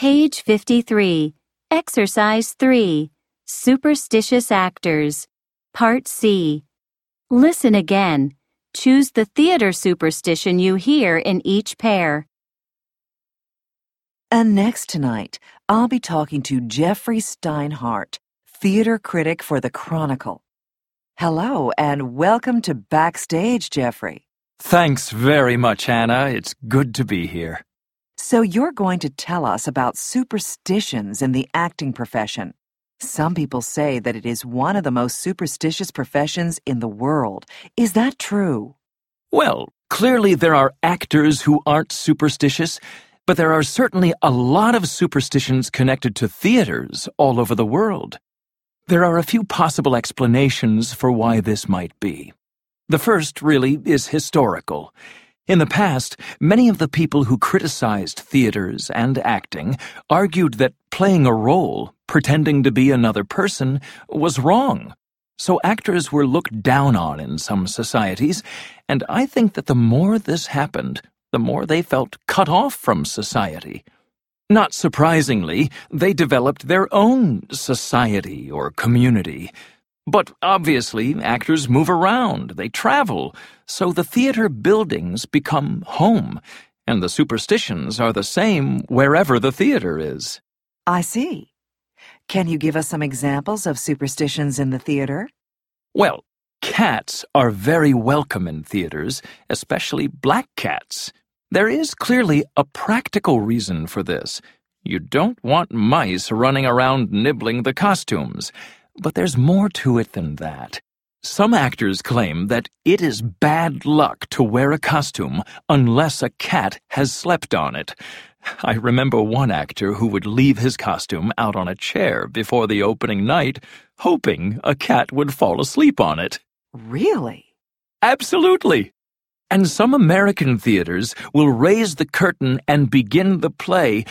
Page 53. Exercise 3. Superstitious Actors. Part C. Listen again. Choose the theater superstition you hear in each pair. And next tonight, I'll be talking to Jeffrey Steinhardt, theater critic for The Chronicle. Hello, and welcome to Backstage, Jeffrey. Thanks very much, Anna. It's good to be here. So you're going to tell us about superstitions in the acting profession. Some people say that it is one of the most superstitious professions in the world. Is that true? Well, clearly there are actors who aren't superstitious, but there are certainly a lot of superstitions connected to theaters all over the world. There are a few possible explanations for why this might be. The first, really, is historical. In the past, many of the people who criticized theaters and acting argued that playing a role, pretending to be another person, was wrong. So actors were looked down on in some societies, and I think that the more this happened, the more they felt cut off from society. Not surprisingly, they developed their own society or community. But obviously, actors move around, they travel, so the theater buildings become home, and the superstitions are the same wherever the theater is. I see. Can you give us some examples of superstitions in the theater? Well, cats are very welcome in theaters, especially black cats. There is clearly a practical reason for this. You don't want mice running around nibbling the costumes. But there's more to it than that. Some actors claim that it is bad luck to wear a costume unless a cat has slept on it. I remember one actor who would leave his costume out on a chair before the opening night, hoping a cat would fall asleep on it. Really? Absolutely. And some American theaters will raise the curtain and begin the play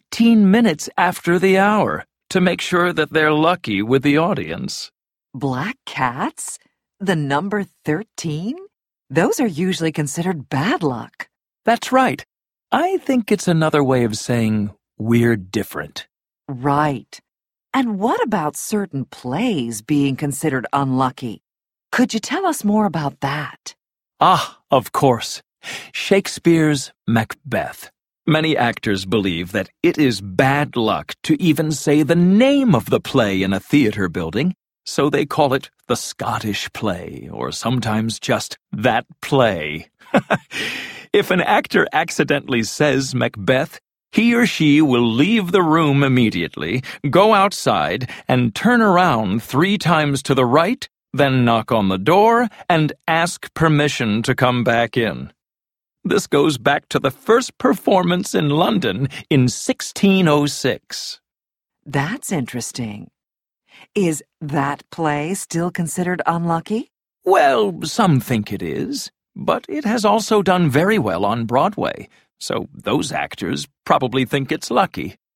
13 minutes after the hour, to make sure that they're lucky with the audience. Black cats? The number 13? Those are usually considered bad luck. That's right. I think it's another way of saying we're different. Right. And what about certain plays being considered unlucky? Could you tell us more about that? Ah, of course. Shakespeare's Macbeth. Many actors believe that it is bad luck to even say the name of the play in a theater building, so they call it the Scottish play, or sometimes just that play. If an actor accidentally says Macbeth, he or she will leave the room immediately, go outside, and turn around 3 times to the right, then knock on the door and ask permission to come back in. This goes back to the first performance in London in 1606. That's interesting. Is that play still considered unlucky? Well, some think it is, but it has also done very well on Broadway, so those actors probably think it's lucky.